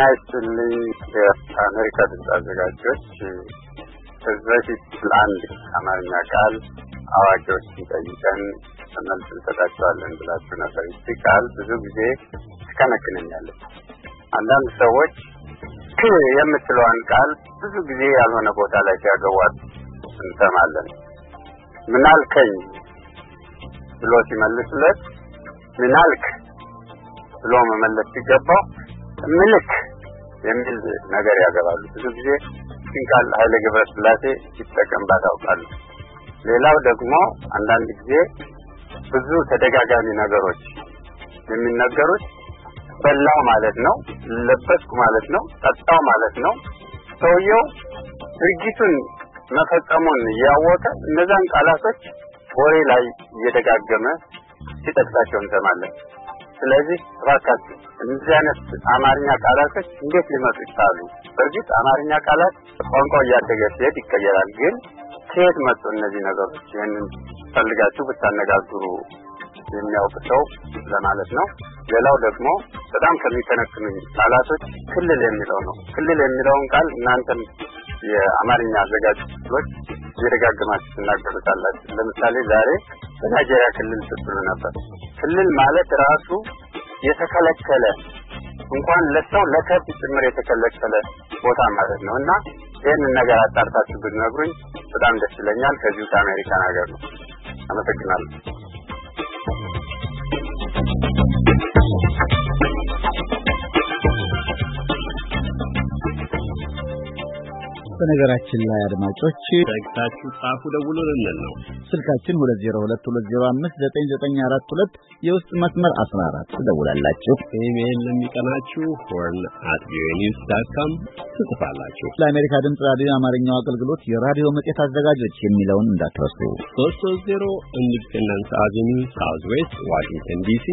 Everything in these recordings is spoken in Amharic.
ተናይስልኝ የአሜሪካ ድምፅ አዘጋጆች በዚህ ፕላን አማርኛ ቃል አዋቂዎች ሲጠይቀን መልስ እንሰጣቸዋለን ብላችሁ ነበር። ይህ ቃል ብዙ ጊዜ ተከነክነኛል። አንዳንድ ሰዎች የምትለዋን ቃል ብዙ ጊዜ ያልሆነ ቦታ ላይ ሲያገዋት እንሰማለን። ምናልከኝ ብሎ ሲመልስለት ምናልክ ብሎ መመለስ ሲገባው ምልክ የሚል ነገር ያገባሉ። ብዙ ጊዜ ቃል ኃይለ ገብረስላሴ ሲጠቀምባት አውቃለሁ። ሌላው ደግሞ አንዳንድ ጊዜ ብዙ ተደጋጋሚ ነገሮች የሚነገሩት በላው ማለት ነው፣ ለበስኩ ማለት ነው፣ ጠጣው ማለት ነው። ሰውየው ድርጊቱን መፈጸሙን ያወቀ እነዛን ቃላቶች ወሬ ላይ እየደጋገመ ሲጠቅሳቸው እንሰማለን። ስለዚህ እባካችሁ እነዚህ አይነት አማርኛ ቃላቶች እንዴት ሊመጡ ይችላሉ? በእርግጥ አማርኛ ቃላት ቋንቋው እያደገ ሲሄድ ይቀየራል። ግን ከየት መጡ እነዚህ ነገሮች? ይሄንን ፈልጋችሁ ብታነጋግሩ የሚያውቅ ሰው ለማለት ነው። ሌላው ደግሞ በጣም ከሚከነክኑኝ ቃላቶች ክልል የሚለው ነው። ክልል የሚለውን ቃል እናንተም የአማርኛ አዘጋጆች እየደጋገማችሁ ትናገሩታላችሁ። ለምሳሌ ዛሬ በናይጄሪያ ክልል ስትሉ ነበር። ክልል ማለት ራሱ የተከለከለ እንኳን ለሰው ለከብት ጭምር የተከለከለ ቦታ ማለት ነው። እና ይሄንን ነገር አጣርታችሁ ብትነግሩኝ በጣም ደስ ይለኛል። ከዚሁ ከአሜሪካን ሀገር ነው። አመሰግናለሁ። በነገራችን ላይ አድማጮች ታክታችሁ ጻፉ ደውሉልን ነው ስልካችን 2022059942 የውስጥ መስመር 14 ደውላላችሁ። ኢሜል ለሚቀናችሁ horn@voanews.com ትጽፋላችሁ። ለአሜሪካ ድምፅ ራዲዮ አማርኛው አገልግሎት የራዲዮ መጽሔት አዘጋጆች የሚለውን እንዳትረሱ። 330 ኢንዲፔንደንስ አቬኒው ሳውዝ ዌስት ዋሽንግተን ዲሲ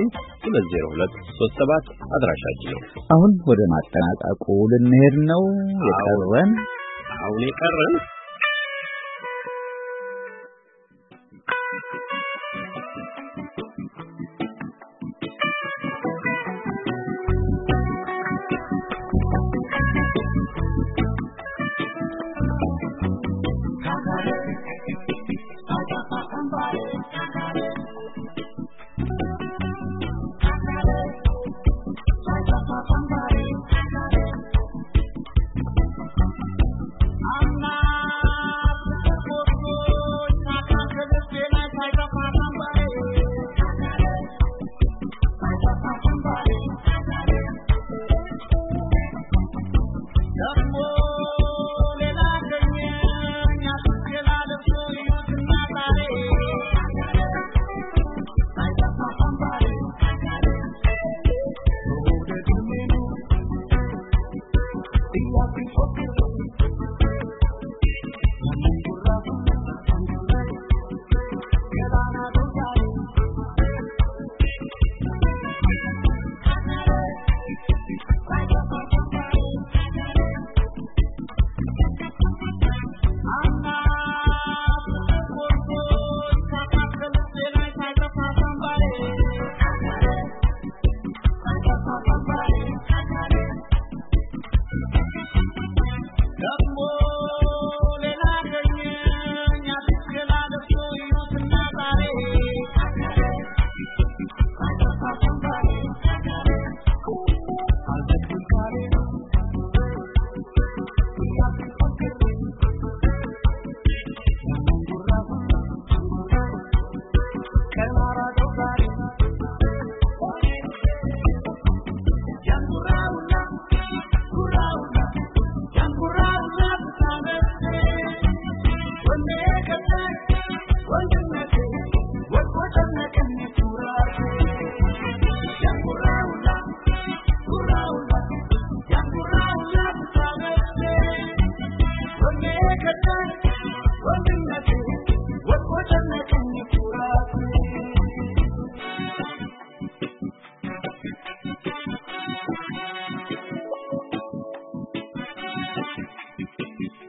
20237 አድራሻችን ነው። አሁን ወደ ማጠናቀቁ ልንሄድ ነው። አሁን የቀረን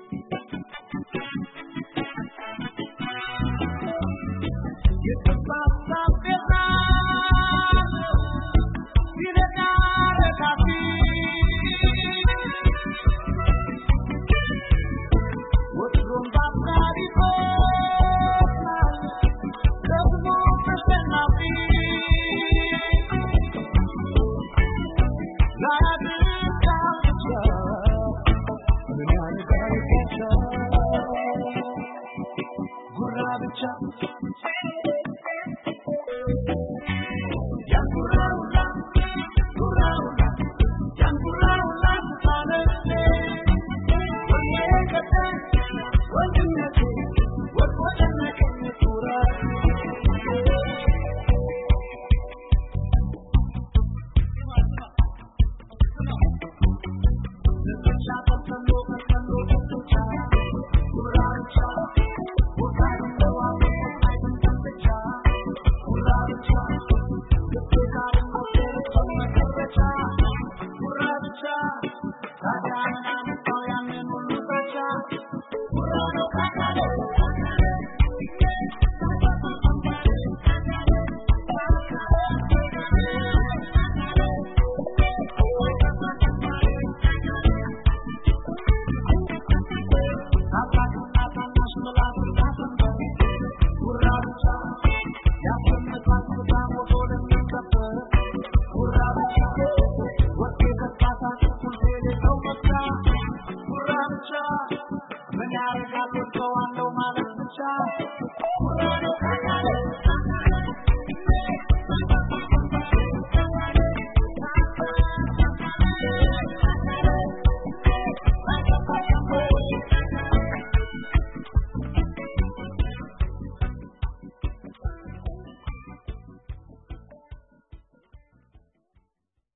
It's